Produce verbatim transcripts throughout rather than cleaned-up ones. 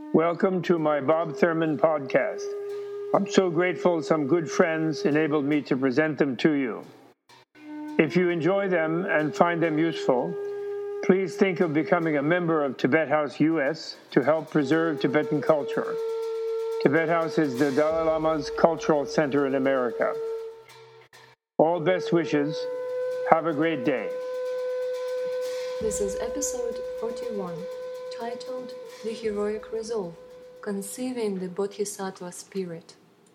Welcome to my Bob Thurman podcast. I'm so grateful some good friends enabled me to present them to you. If you enjoy them and find them useful, please think of becoming a member of Tibet House U S to help preserve Tibetan culture. Tibet House is the Dalai Lama's cultural center in America. All best wishes. Have a great day. This is episode forty-one, titled The Heroic Resolve, Conceiving the Bodhisattva Spirit.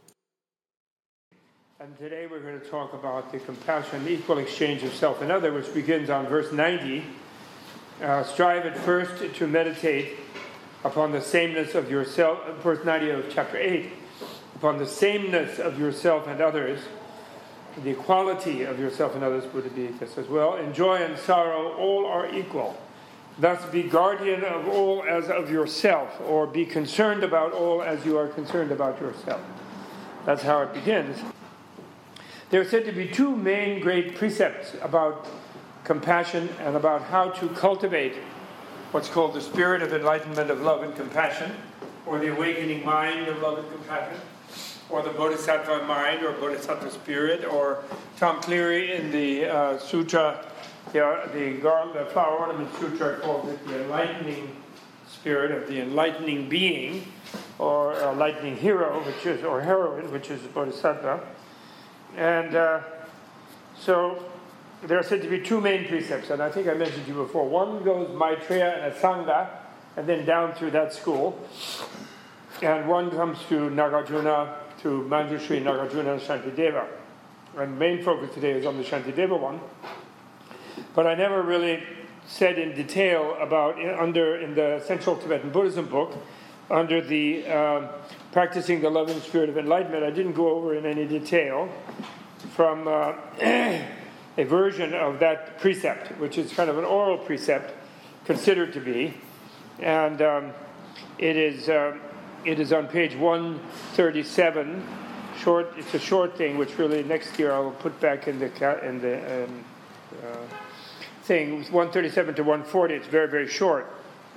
And today we're going to talk about the compassion, equal exchange of self and other, which begins on verse ninety. Uh, strive at first to meditate upon the sameness of yourself, verse ninety of chapter eight, upon the sameness of yourself and others, the equality of yourself and others would be this as well. In joy and sorrow, all are equal. Thus be guardian of all as of yourself, or be concerned about all as you are concerned about yourself. That's how it begins. There are said to be two main great precepts about compassion and about how to cultivate what's called the spirit of enlightenment of love and compassion, or the awakening mind of love and compassion, or the Bodhisattva mind, or Bodhisattva spirit, or Tom Cleary in the uh, sutra, the, uh, the, gar- the Flower Ornament Sutra calls it the enlightening spirit of the enlightening being, or enlightening hero, which is, or heroine, which is Bodhisattva. And uh, so there are said to be two main precepts, and I think I mentioned to you before. One goes Maitreya and Asanga, and then down through that school. And one comes to Nagarjuna, to Manjushri, Nagarjuna, and Shantideva. And the main focus today is on the Shantideva one. But I never really said in detail about, in, under in the Central Tibetan Buddhism book, under the uh, Practicing the Loving Spirit of Enlightenment, I didn't go over in any detail from uh, a version of that precept, which is kind of an oral precept, considered to be. And um, it is uh, it is on page one thirty-seven. Short. It's a short thing, which really next year I will put back in the ca- in the um, uh, thing. one thirty-seven to one forty. It's very very short.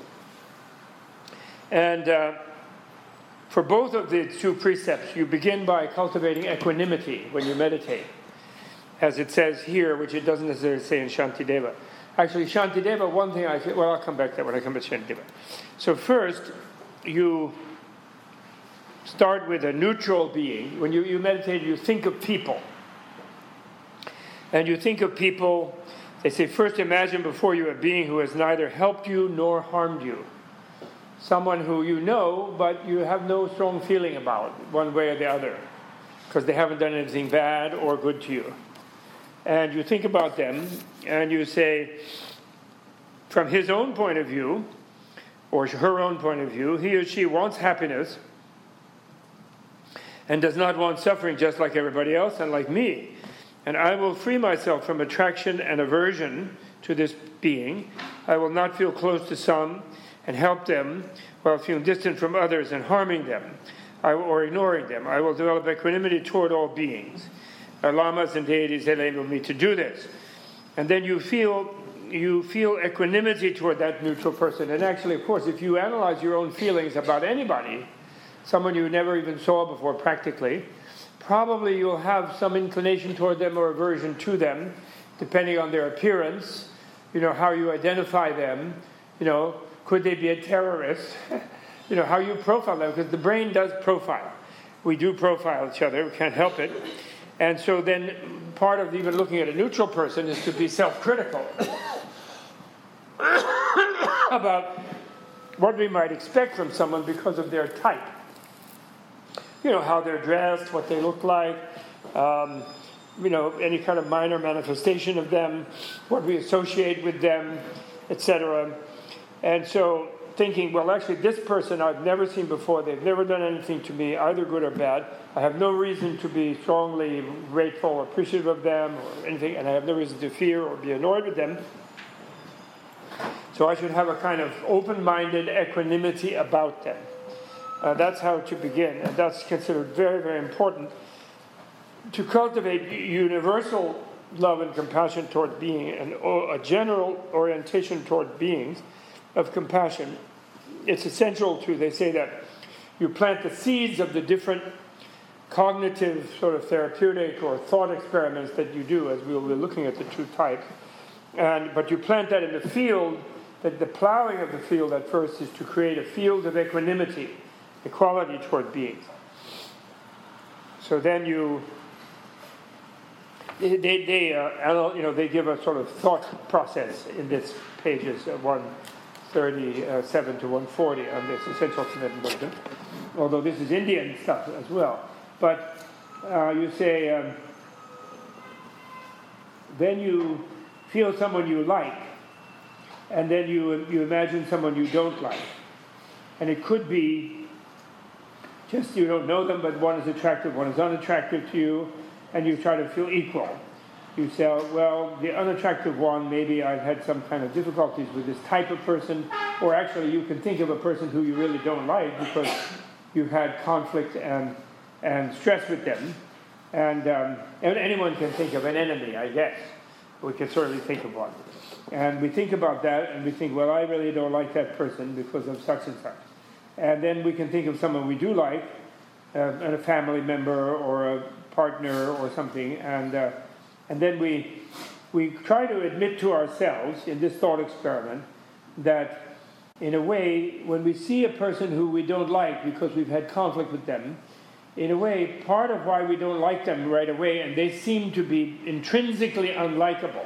And uh, for both of the two precepts, you begin by cultivating equanimity when you meditate, as it says here, which it doesn't necessarily say in Shantideva. Actually, Shantideva, one thing I... Well, I'll come back to that when I come to Shantideva. So first, you start with a neutral being. When you, you meditate, you think of people. And you think of people... They say, first imagine before you a being who has neither helped you nor harmed you. Someone who you know, but you have no strong feeling about, one way or the other, because they haven't done anything bad or good to you. And you think about them, and you say, from his own point of view, or her own point of view, he or she wants happiness and does not want suffering just like everybody else and like me. And I will free myself from attraction and aversion to this being. I will not feel close to some and help them while feeling distant from others and harming them I, or ignoring them. I will develop equanimity toward all beings. Our lamas and deities enable me to do this. And then you feel you feel equanimity toward that neutral person. And actually, of course, if you analyze your own feelings about anybody, someone you never even saw before practically, probably you'll have some inclination toward them or aversion to them, depending on their appearance, you know, how you identify them, you know, could they be a terrorist? You know, how you profile them, because the brain does profile. We do profile each other, we can't help it. And so then part of even looking at a neutral person is to be self-critical about what we might expect from someone because of their type. You know, how they're dressed, what they look like, um, you know, any kind of minor manifestation of them, what we associate with them, et cetera. And so thinking, well, actually, this person I've never seen before. They've never done anything to me, either good or bad. I have no reason to be strongly grateful or appreciative of them or anything, and I have no reason to fear or be annoyed with them. So I should have a kind of open-minded equanimity about them. Uh, that's how to begin, and that's considered very, very important. To cultivate universal love and compassion toward being, and a general orientation toward beings of compassion it's essential to, they say that you plant the seeds of the different cognitive sort of therapeutic or thought experiments that you do, as we'll be looking at the two types. And, but you plant that in the field, that the plowing of the field at first is to create a field of equanimity, equality toward beings. So then you, they, they, they uh, you know, they give a sort of thought process in this pages uh, one thirty-seven to one forty on this essential Tibetan Buddhism, although this is Indian stuff as well. But uh, you say, um, then you feel someone you like, and then you you imagine someone you don't like. And it could be just you don't know them, but one is attractive, one is unattractive to you, and you try to feel equal. You say, well, the unattractive one, maybe I've had some kind of difficulties with this type of person, or actually you can think of a person who you really don't like because you've had conflict and and stress with them. And, um, and anyone can think of an enemy, I guess. We can certainly think of one. And we think about that, and we think, well, I really don't like that person because of such and such. And then we can think of someone we do like, uh, and a family member or a partner or something, and uh, and then we we try to admit to ourselves in this thought experiment that, in a way, when we see a person who we don't like because we've had conflict with them, in a way, part of why we don't like them right away, and they seem to be intrinsically unlikable,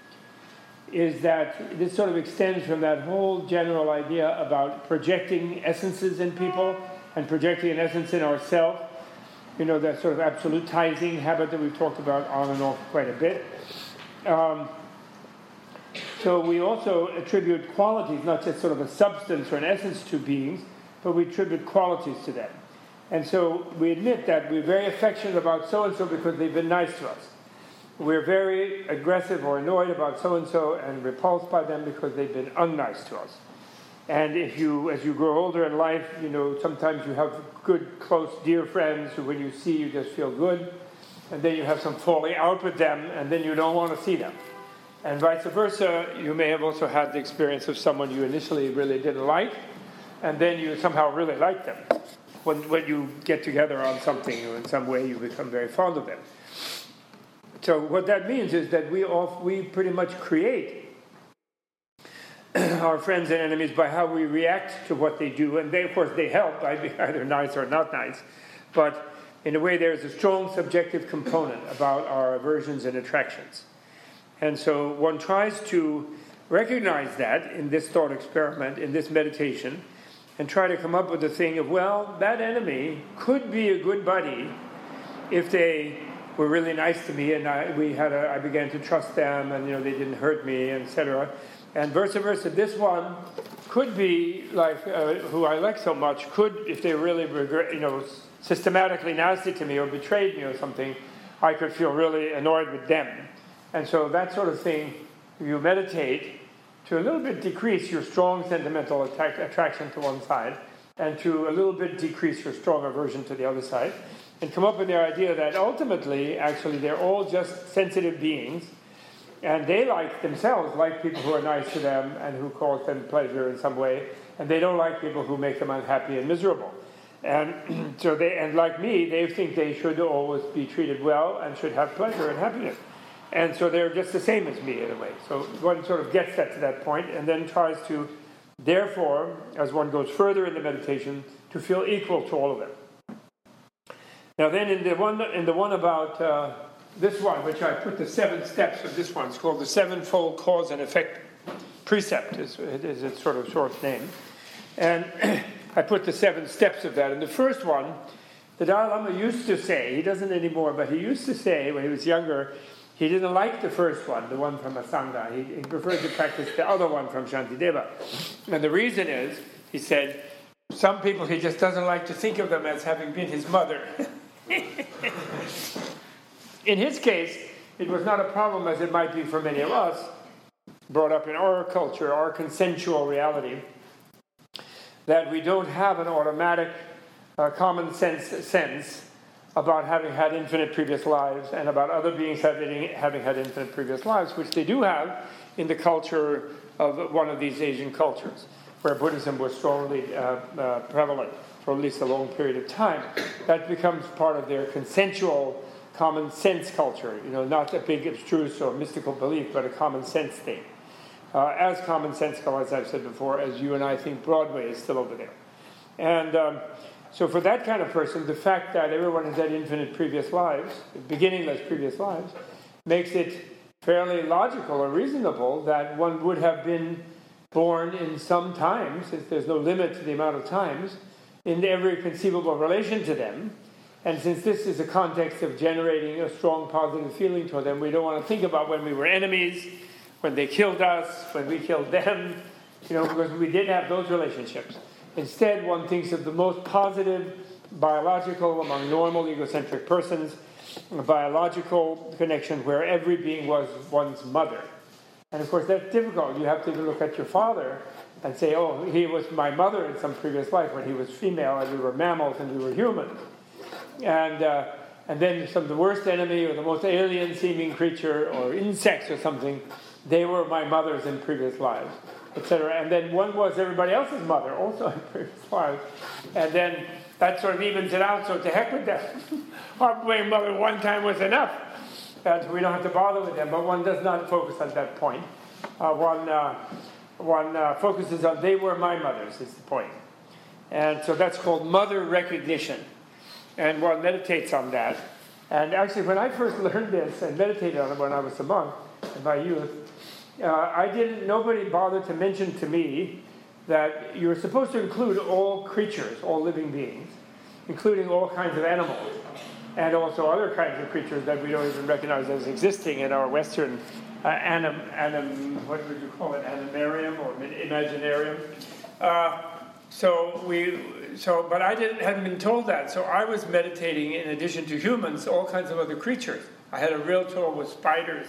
is that this sort of extends from that whole general idea about projecting essences in people and projecting an essence in ourselves. You know, that sort of absolutizing habit that we've talked about on and off quite a bit. Um, so we also attribute qualities, not just sort of a substance or an essence to beings, but we attribute qualities to them. And so we admit that we're very affectionate about so-and-so because they've been nice to us. We're very aggressive or annoyed about so-and-so and repulsed by them because they've been unnice to us. And if you, as you grow older in life, you know, sometimes you have good, close, dear friends who when you see, you just feel good. And then you have some falling out with them, and then you don't want to see them. And vice versa, you may have also had the experience of someone you initially really didn't like, and then you somehow really like them. When, when you get together on something or in some way, you become very fond of them. So what that means is that we all, we pretty much create our friends and enemies by how we react to what they do. And they, of course, they help by being either nice or not nice. But in a way, there's a strong subjective component about our aversions and attractions. And so one tries to recognize that in this thought experiment, in this meditation, and try to come up with the thing of, well, that enemy could be a good buddy if they were really nice to me and I, we had a, I began to trust them and, you know, they didn't hurt me, et cetera. And vice versa, this one could be like, uh, who I like so much, could, if they really regret, you know, systematically nasty to me or betrayed me or something, I could feel really annoyed with them. And so that sort of thing, you meditate to a little bit decrease your strong sentimental attack, attraction to one side, and to a little bit decrease your strong aversion to the other side, and come up with the idea that ultimately, actually, they're all just sensitive beings, and they like themselves, like people who are nice to them and who cause them pleasure in some way, and they don't like people who make them unhappy and miserable. And so they, and like me, they think they should always be treated well and should have pleasure and happiness. And so they're just the same as me in a way. So one sort of gets that to that point and then tries to, therefore, as one goes further in the meditation, to feel equal to all of them. Now then in the one, in the one about uh, this one, which I put the seven steps of this one, it's called the Sevenfold Cause and Effect Precept, is, is its sort of short name. And I put the seven steps of that. And the first one, the Dalai Lama used to say, he doesn't anymore, but he used to say when he was younger, he didn't like the first one, the one from Asanga. He, he preferred to practice the other one from Shantideva. And the reason is, he said, some people he just doesn't like to think of them as having been his mother. In his case, it was not a problem as it might be for many of us, brought up in our culture, our consensual reality, that we don't have an automatic uh, common sense sense about having had infinite previous lives and about other beings having, having had infinite previous lives, which they do have in the culture of one of these Asian cultures. where Buddhism was strongly uh, uh, prevalent for at least a long period of time, that becomes part of their consensual common sense culture, you know, not a big abstruse or mystical belief, but a common sense thing. Uh, as commonsensical, as I've said before, as you and I think Broadway is still over there. And um, so for that kind of person, the fact that everyone has had infinite previous lives, beginningless previous lives, makes it fairly logical or reasonable that one would have been born in some times, since there's no limit to the amount of times, in every conceivable relation to them. And since this is a context of generating a strong positive feeling toward them, we don't want to think about when we were enemies, when they killed us, when we killed them, you know, because we didn't have those relationships. Instead, one thinks of the most positive, biological, among normal egocentric persons, a biological connection where every being was one's mother. And of course, that's difficult. You have to look at your father and say, oh, he was my mother in some previous life when he was female and we were mammals and we were humans. And uh, and then some the worst enemy or the most alien-seeming creature or insects or something, they were my mothers in previous lives, et cetera. And then one was everybody else's mother also in previous lives. And then that sort of evens it out, so to heck with that. Our mother one time was enough. And so we don't have to bother with them, but one does not focus on that point. Uh, one uh, one uh, focuses on they were my mothers is the point. And so that's called mother recognition. And one meditates on that. And actually, when I first learned this and meditated on it when I was a monk in my youth, uh, I didn't, nobody bothered to mention to me that you're supposed to include all creatures, all living beings, including all kinds of animals, and also other kinds of creatures that we don't even recognize as existing in our Western uh, anim, anim, what would you call it, animarium or imaginarium. Uh, so we, so, but I didn't, hadn't been told that, so I was meditating in addition to humans, all kinds of other creatures. I had a real trouble with spiders,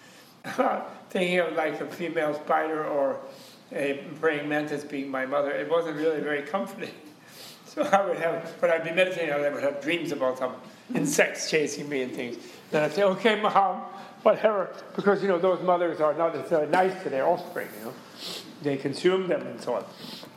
thinking of like a female spider or a praying mantis being my mother. It wasn't really very comforting. So I would have, when I'd be meditating, I would have dreams about some insects chasing me and things. Then I'd say, okay, Mom, whatever. Because, you know, those mothers are not necessarily nice to their offspring, you know. They consume them and so on.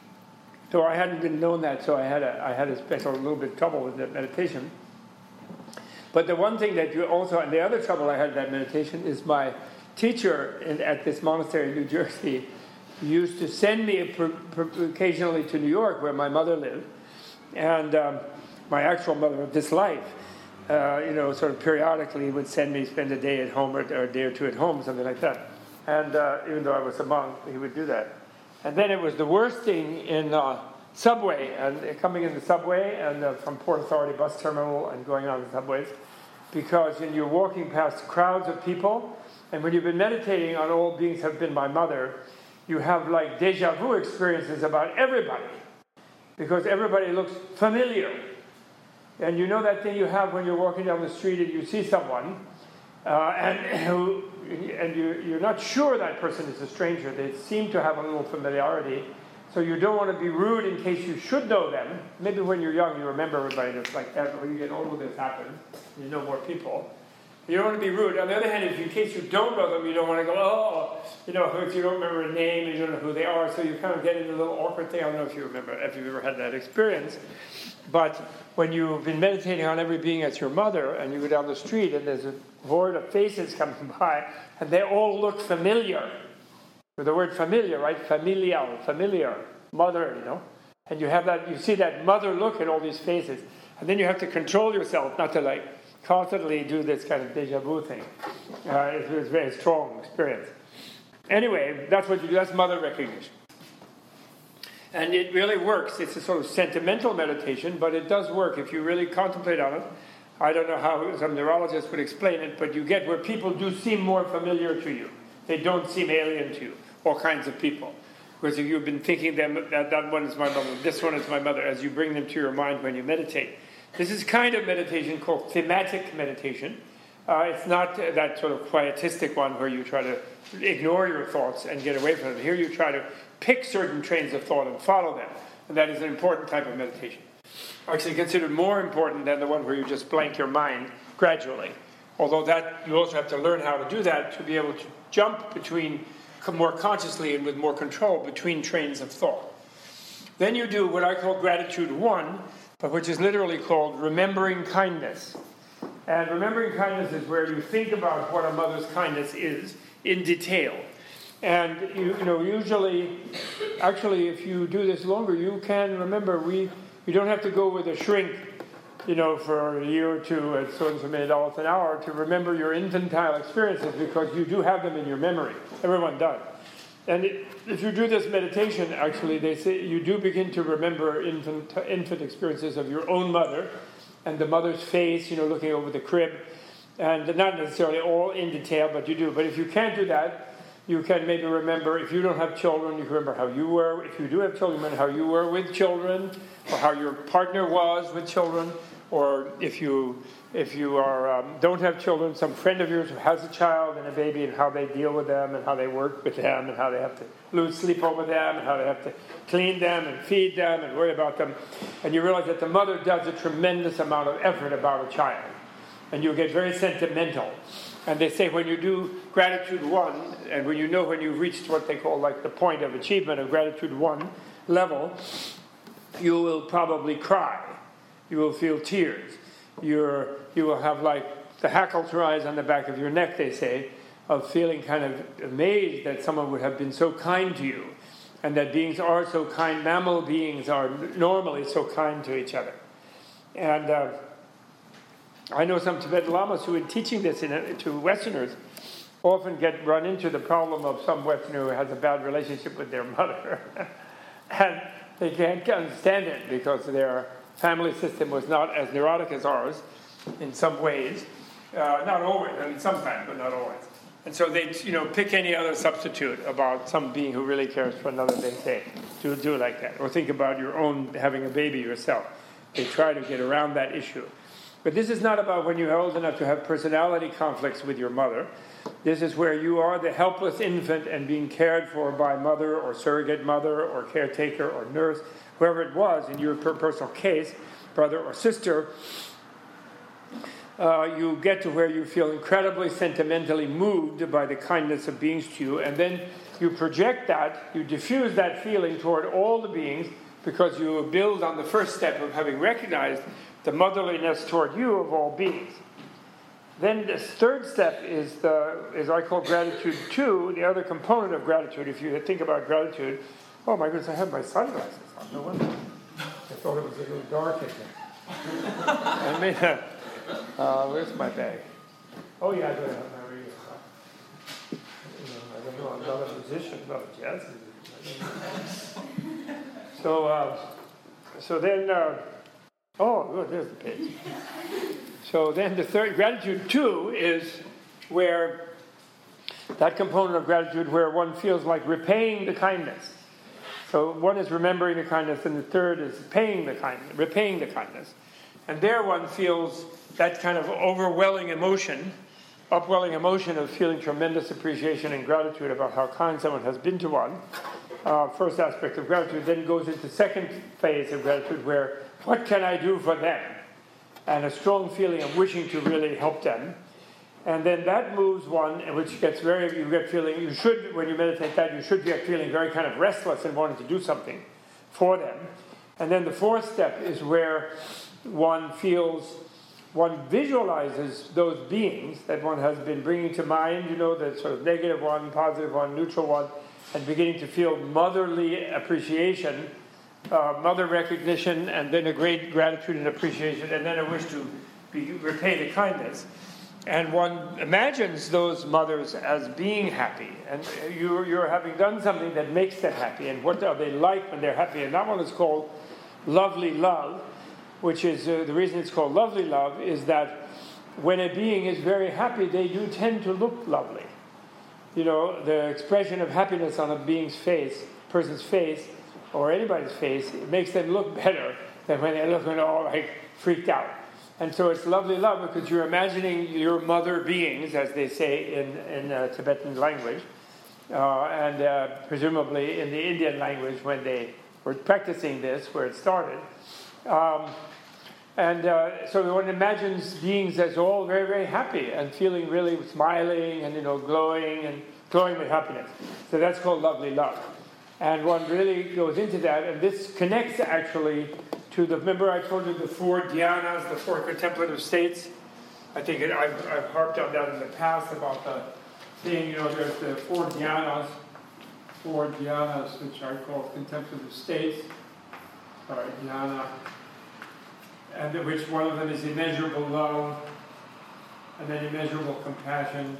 So I hadn't been known that, so I had a, I had a special little bit of trouble with that meditation. But the one thing that you also, and the other trouble I had in that meditation is my teacher in, at this monastery in New Jersey used to send me per, per, occasionally to New York where my mother lived. And um, my actual mother of this life, uh, you know, sort of periodically would send me spend a day at home or, or a day or two at home, something like that. And uh, even though I was a monk, he would do that. And then it was the worst thing in uh, subway, and uh, coming in the subway and uh, from Port Authority bus terminal and going on the subways, because when you're walking past crowds of people, and when you've been meditating on all beings have been my mother, you have like deja vu experiences about everybody. Because everybody looks familiar. And you know that thing you have when you're walking down the street and you see someone, uh, and who, and you, you're not sure that person is a stranger. They seem to have a little familiarity. So you don't want to be rude in case you should know them. Maybe when you're young, you remember everybody that's like that. But when you get older, this happens. You know more people. You don't want to be rude. On the other hand, if in case you don't know them, you don't want to go, oh, you know, if you don't remember a name and you don't know who they are, so you kind of get into a little awkward thing. I don't know if you remember, if you've ever had that experience. But when you've been meditating on every being as your mother, and you go down the street and there's a horde of faces coming by, and they all look familiar. With the word familiar, right? Familial, familiar, mother, you know. And you have that, you see that mother look in all these faces. And then you have to control yourself not to like, constantly do this kind of deja vu thing. Uh, it was a very strong experience. Anyway, that's what you do. That's mother recognition. And it really works. It's a sort of sentimental meditation, but it does work if you really contemplate on it. I don't know how some neurologists would explain it, but you get where people do seem more familiar to you. They don't seem alien to you, all kinds of people. Because if you've been thinking them, that, that one is my mother, this one is my mother, as you bring them to your mind when you meditate. This is kind of meditation called thematic meditation. Uh, it's not that sort of quietistic one where you try to ignore your thoughts and get away from them. Here you try to pick certain trains of thought and follow them. And that is an important type of meditation. Actually considered more important than the one where you just blank your mind gradually. Although that you also have to learn how to do that to be able to jump between, more consciously and with more control, between trains of thought. Then you do what I call gratitude one, but which is literally called remembering kindness. And remembering kindness is where you think about what a mother's kindness is in detail. And you, you know, usually, actually, if you do this longer, you can remember. We you don't have to go with a shrink, you know, for a year or two at so and so many dollars an hour to remember your infantile experiences, because you do have them in your memory. Everyone does. And it, if you do this meditation, actually, they say you do begin to remember infant infant experiences of your own mother, and the mother's face, you know, looking over the crib, and not necessarily all in detail, but you do. But if you can't do that, you can maybe remember, if you don't have children, you can remember how you were. If you do have children, remember how you were with children, or how your partner was with children. Or if you if you are um, don't have children, some friend of yours who has a child and a baby, and how they deal with them, and how they work with them, and how they have to lose sleep over them, and how they have to clean them and feed them and worry about them. And you realize that the mother does a tremendous amount of effort about a child. And you get very sentimental. And they say when you do gratitude one, and when you know when you've reached what they call like the point of achievement of gratitude one level, you will probably cry. You will feel tears. You're, you will have like the hackles rise on the back of your neck, they say, of feeling kind of amazed that someone would have been so kind to you, and that beings are so kind. Mammal beings are normally so kind to each other. And uh, I know some Tibetan lamas who, in teaching this in a, to Westerners, often get run into the problem of some Westerner who has a bad relationship with their mother. And they can't understand it because their family system was not as neurotic as ours in some ways. Uh, not always, I mean sometimes, but not always. And so they, you know, pick any other substitute about some being who really cares for another, they say. Do, do it like that. Or think about your own having a baby yourself. They try to get around that issue. But this is not about when you're old enough to have personality conflicts with your mother. This is where you are the helpless infant and being cared for by mother or surrogate mother or caretaker or nurse, whoever it was in your personal case, brother or sister. Uh, you get to where you feel incredibly sentimentally moved by the kindness of beings to you, and then you project that, you diffuse that feeling toward all the beings, because you build on the first step of having recognized the motherliness toward you of all beings. Then this third step is the is I call gratitude two, the other component of gratitude. If you think about gratitude, oh my goodness, I have my sunglasses on. No wonder. I thought it was a little dark in here. I mean, uh, uh, where's my bag? Oh yeah, I do have my radio. I don't know. I'm not a musician, not a jazz musician. So, uh, so then. Uh, Oh, good, there's the page. So then the third, gratitude two, is where that component of gratitude where one feels like repaying the kindness. So one is remembering the kindness, and the third is paying the kindness, repaying the kindness. And there one feels that kind of overwhelming emotion, upwelling emotion of feeling tremendous appreciation and gratitude about how kind someone has been to one. Uh, first aspect of gratitude then goes into the second phase of gratitude, where what can I do for them? And a strong feeling of wishing to really help them. And then that moves one, which gets very, you get feeling, you should, when you meditate that, you should get feeling very kind of restless and wanting to do something for them. And then the fourth step is where one feels, one visualizes those beings that one has been bringing to mind, you know, the sort of negative one, positive one, neutral one, and beginning to feel motherly appreciation, Uh, mother recognition, and then a great gratitude and appreciation, and then a wish to be, repay the kindness. And one imagines those mothers as being happy, and you're, you're having done something that makes them happy. And what are they like when they're happy? And that one is called lovely love, which is uh, the reason it's called lovely love is that when a being is very happy, they do tend to look lovely. You know, the expression of happiness on a being's face, person's face, or anybody's face, it makes them look better than when they're looking all like freaked out. And so it's lovely love because you're imagining your mother beings, as they say in, in uh, Tibetan language, uh, and uh, presumably in the Indian language when they were practicing this, where it started. Um, and uh, so one imagines beings as all very, very happy and feeling really smiling and, you know, glowing and glowing with happiness. So that's called lovely love. And one really goes into that, and this connects actually to the, remember I told you the four dhyanas, the four contemplative states? I think it, I've, I've harped on that in the past about the thing, you know, there's the four dhyanas, four dhyanas, which I call contemplative states, sorry, dhyana, and the, which one of them is immeasurable love, and then immeasurable compassion,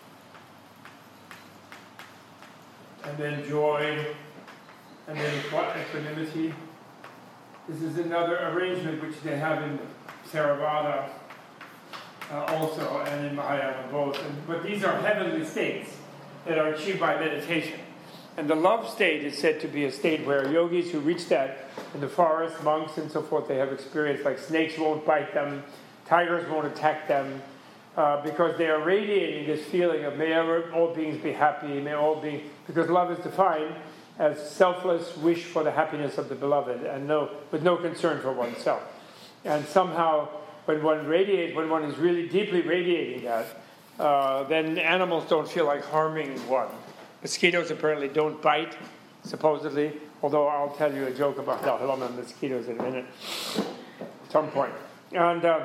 and then joy, and then equanimity. This is another arrangement which they have in Theravada uh, also, and in Mahayana both. And, but these are heavenly states that are achieved by meditation. And the love state is said to be a state where yogis who reach that in the forest, monks and so forth, they have experienced like snakes won't bite them, tigers won't attack them, uh, because they are radiating this feeling of may all beings be happy, may all beings, because love is defined as selfless wish for the happiness of the beloved and no, with no concern for oneself. And somehow when one radiates, when one is really deeply radiating that, uh, then animals don't feel like harming one. Mosquitoes apparently don't bite, supposedly, although I'll tell you a joke about Dalai Lama and mosquitoes in a minute, at some point. And, uh,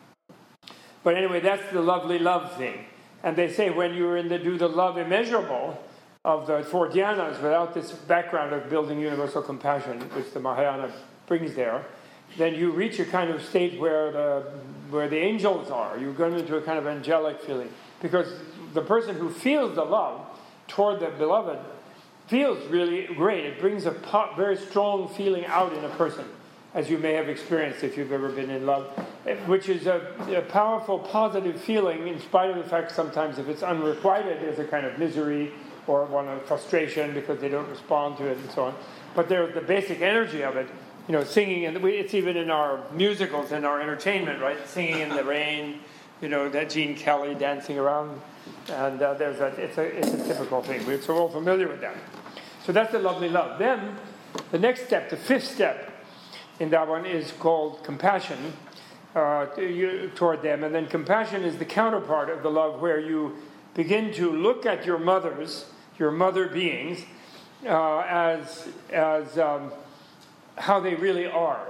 but anyway, that's the lovely love thing. And they say when you're in the do the love immeasurable of the four dhyanas, without this background of building universal compassion, which the Mahayana brings there, then you reach a kind of state where the where the angels are. You go into a kind of angelic feeling. Because the person who feels the love toward the beloved feels really great. It brings a po- very strong feeling out in a person, as you may have experienced if you've ever been in love, which is a, a powerful, positive feeling in spite of the fact sometimes if it's unrequited, there's a kind of misery or one of frustration because they don't respond to it and so on. But there's the basic energy of it, you know, singing, and it's even in our musicals and our entertainment, right? Singing in the rain, you know, that Gene Kelly dancing around, and uh, there's a it's a it's a typical thing. We're so all familiar with that. So that's the lovely love. Then the next step, the fifth step in that one is called compassion uh, to you, toward them, and then compassion is the counterpart of the love, where you begin to look at your mothers, your mother beings, uh, as as um, how they really are.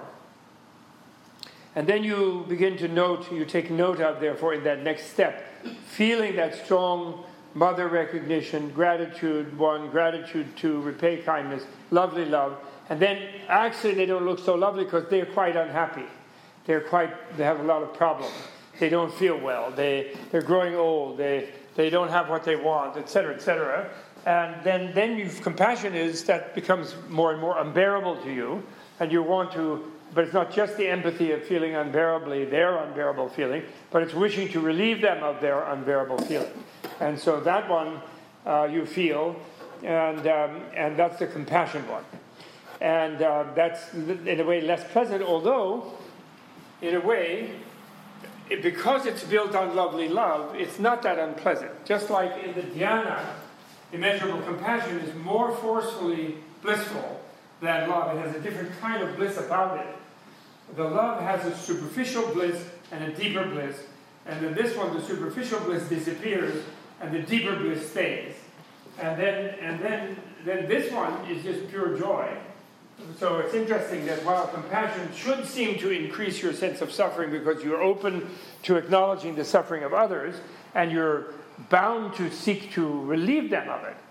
And then you begin to note, you take note of, therefore, in that next step, feeling that strong mother recognition, gratitude, one, gratitude two, repay kindness, lovely love. And then actually they don't look so lovely because they're quite unhappy. They're quite, they have a lot of problems. They don't feel well. They, they're growing old. They, they don't have what they want, et cetera, et cetera. And then, then you've, compassion is, that becomes more and more unbearable to you. And you want to, but it's not just the empathy of feeling unbearably their unbearable feeling, but it's wishing to relieve them of their unbearable feeling. And so that one uh, you feel, and um, and that's the compassion one. And uh, that's in a way less pleasant, although in a way, it, because it's built on lovely love, it's not that unpleasant. Just like in the dhyana, immeasurable compassion is more forcefully blissful than love. It has a different kind of bliss about it. The love has a superficial bliss and a deeper bliss. And in this one, the superficial bliss disappears and the deeper bliss stays. And then and then, then this one is just pure joy. So it's interesting that while compassion should seem to increase your sense of suffering because you're open to acknowledging the suffering of others and you're bound to seek to relieve them of it,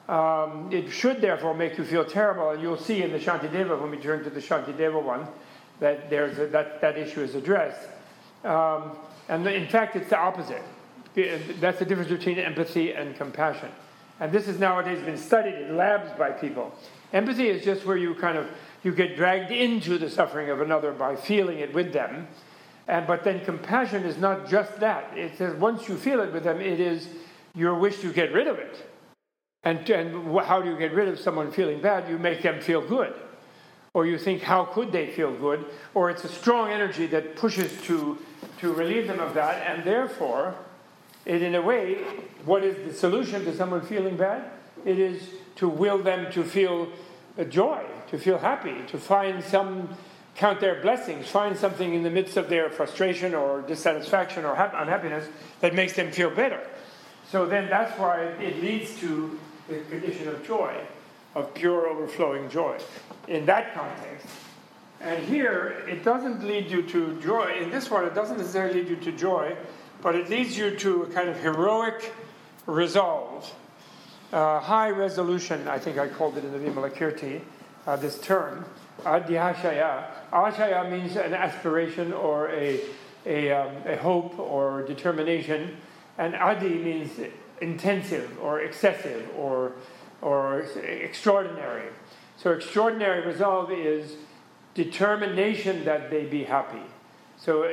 um, it should therefore make you feel terrible. And you'll see in the Shantideva, when we turn to the Shantideva one, that there's a, that, that issue is addressed. Um, and in fact, it's the opposite. That's the difference between empathy and compassion. And this has nowadays been studied in labs by people. Empathy is just where you kind of, you get dragged into the suffering of another by feeling it with them. And but then compassion is not just that. It says once you feel it with them, it is your wish to get rid of it. And, and how do you get rid of someone feeling bad? You make them feel good. Or you think, how could they feel good? Or it's a strong energy that pushes to, to relieve them of that. And therefore, it, in a way, what is the solution to someone feeling bad? It is to will them to feel joy, to feel happy, to find some, count their blessings, find something in the midst of their frustration or dissatisfaction or ha- unhappiness that makes them feel better. So then that's why it leads to the condition of joy. of pure overflowing joy in that context. And here, it doesn't lead you to joy. In this one, it doesn't necessarily lead you to joy, but it leads you to a kind of heroic resolve, uh, high resolution, I think I called it in the Vimalakirti, uh, this term, adhyashaya. Ashaya means an aspiration or a, a, um, a hope or determination, and adi means intensive or excessive or, or extraordinary. So extraordinary resolve is determination that they be happy. So,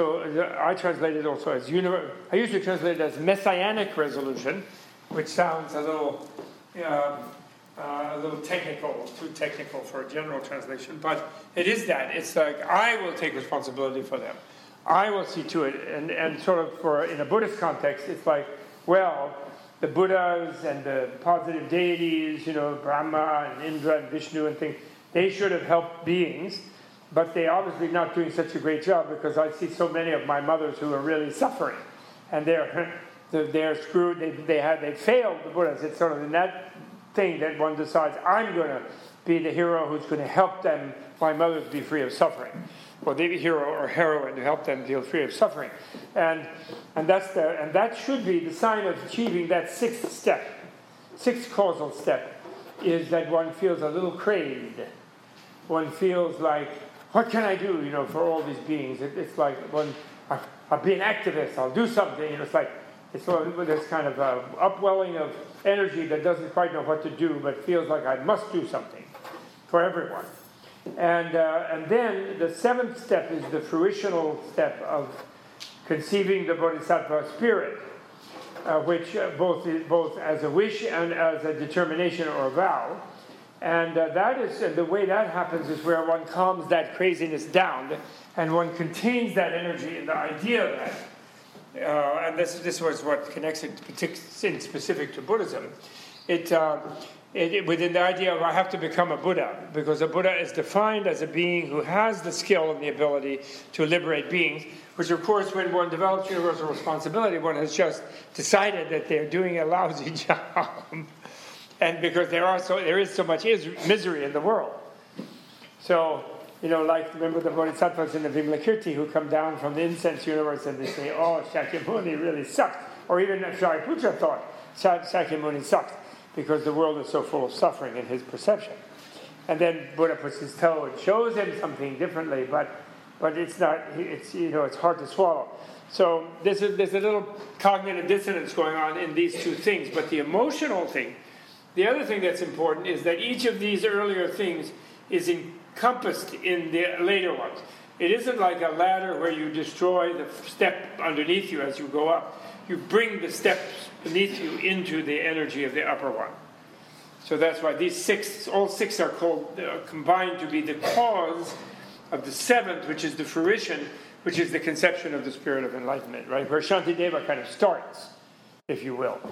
so I translate it also as univer- I usually translate it as messianic resolution, which sounds a little, uh, uh, a little technical, too technical for a general translation. But it is that. It's like I will take responsibility for them. I will see to it, and and sort of for in a Buddhist context, it's like, well, the Buddhas and the positive deities, you know, Brahma and Indra and Vishnu and things, they should have helped beings, but they're obviously not doing such a great job because I see so many of my mothers who are really suffering, and they're they're, they're screwed. They they have they failed the Buddhas. It's sort of in that thing that one decides I'm going to be the hero who's going to help them, my mothers, be free of suffering, or the hero or heroine to help them feel free of suffering, and and that's the and that should be the sign of achieving that sixth step, sixth causal step, is that one feels a little craved. One feels like, what can I do, you know, for all these beings? It, it's like, one, I, I'll be an activist, I'll do something. You know, it's like, it's sort of this kind of uh, upwelling of energy that doesn't quite know what to do, but feels like I must do something for everyone. And uh, and then the seventh step is the fruitional step of conceiving the Bodhisattva spirit, uh, which uh, both both as a wish and as a determination or a vow. And uh, that is uh, the way that happens is where one calms that craziness down, and one contains that energy in the idea that, uh, and this this was what connects it in specific to Buddhism. It, uh, it, it within the idea of I have to become a Buddha, because a Buddha is defined as a being who has the skill and the ability to liberate beings. Which, of course, when one develops universal responsibility, one has just decided that they're doing a lousy job. And because there are so there is so much is, misery in the world. So, you know, like, remember the Bodhisattvas in the Vimalakirti who come down from the incense universe and they say, oh, Shakyamuni really sucks. Or even Shariputra thought Shakyamuni sucks because the world is so full of suffering in his perception. And then Buddha puts his toe and shows him something differently, but but it's not, it's, you know, it's hard to swallow. So there's a, there's a little cognitive dissonance going on in these two things. But the emotional thing, the other thing that's important is that each of these earlier things is encompassed in the later ones. It isn't like a ladder where you destroy the step underneath you as you go up. You bring the steps beneath you into the energy of the upper one. So that's why these six, all six are called, uh, combined to be the cause of the seventh, which is the fruition, which is the conception of the spirit of enlightenment, right? Where Shantideva kind of starts, if you will.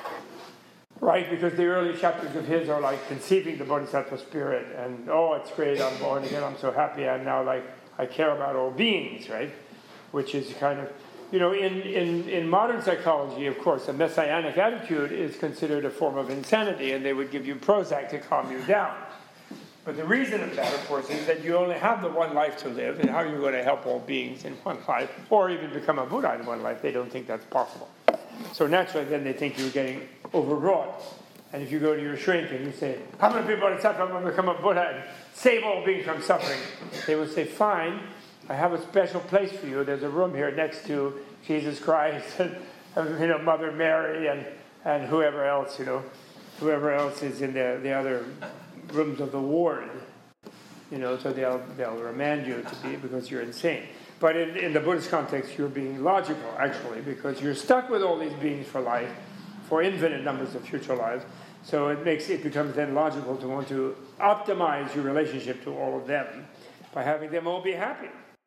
Right? Because the early chapters of his are like conceiving the Bodhisattva spirit, and oh, it's great, I'm born again, I'm so happy, I'm now like, I care about all beings, right? Which is kind of, you know, in, in, in modern psychology, of course, a messianic attitude is considered a form of insanity, and they would give you Prozac to calm you down. But the reason of that, of course, is that you only have the one life to live, and how are you going to help all beings in one life, or even become a Buddha in one life? They don't think that's possible. So naturally, then they think you're getting overwrought. And if you go to your shrink and you say, I'm going to be a Bodhisattva, I'm going to become a Buddha and save all beings from suffering, they will say, fine, I have a special place for you. There's a room here next to Jesus Christ and, you know, Mother Mary and, and whoever else, you know, whoever else is in the, the other rooms of the ward, you know, so they'll they'll remand you to be, because you're insane. But in, in the Buddhist context, you're being logical, actually, because you're stuck with all these beings for life, for infinite numbers of future lives. So it makes it becomes then logical to want to optimize your relationship to all of them by having them all be happy.